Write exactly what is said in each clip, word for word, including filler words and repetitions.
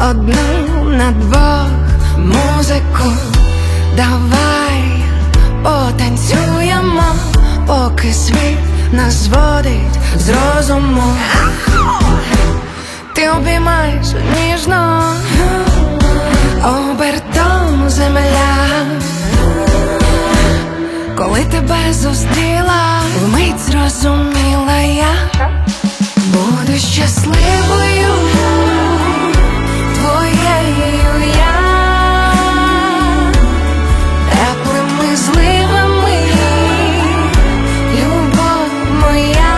одну на двох музику давай потанцюємо, поки світ нас зводить з розуму. Ти обіймаєш ніжно обертом земля. Коли тебе зустріла, вмить зрозуміла я, буду щасливою твоєю я. Теплими зливами, любов моя,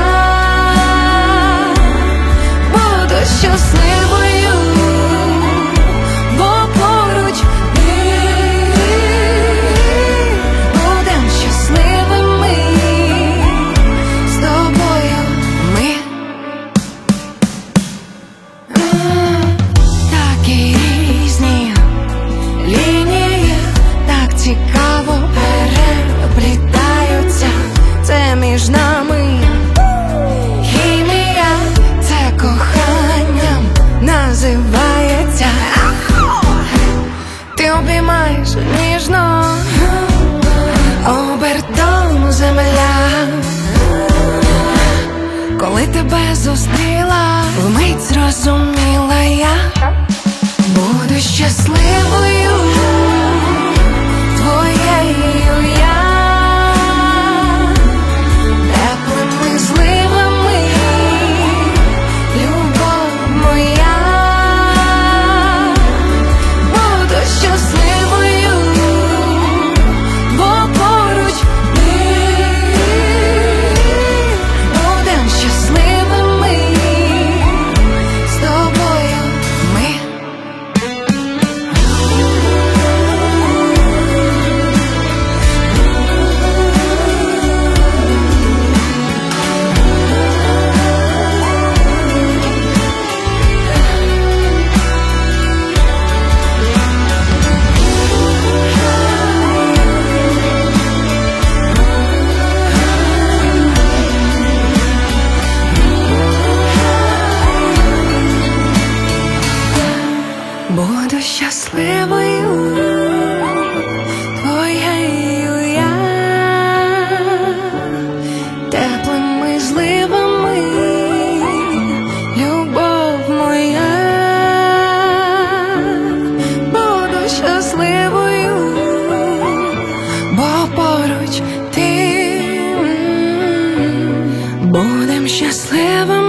буду щасливою, бо поруч ми будем щасливими з тобою. Ми такі різні лінії, так цікаво переплітаються. Це між нами хімія, це коханням називається. Ти обіймаєш ніжно обертом земля. Коли тебе зустріла, вмить зрозуміла я, буду щасливою твоєю я. Теплими зливами, любов моя, буду щасливою, бо поруч ми будем щасливими з тобою. Ми буду щасливою твоєю я. Теплими зливами, любов моя, буду щасливою, бо поруч ти. Будем щасливими.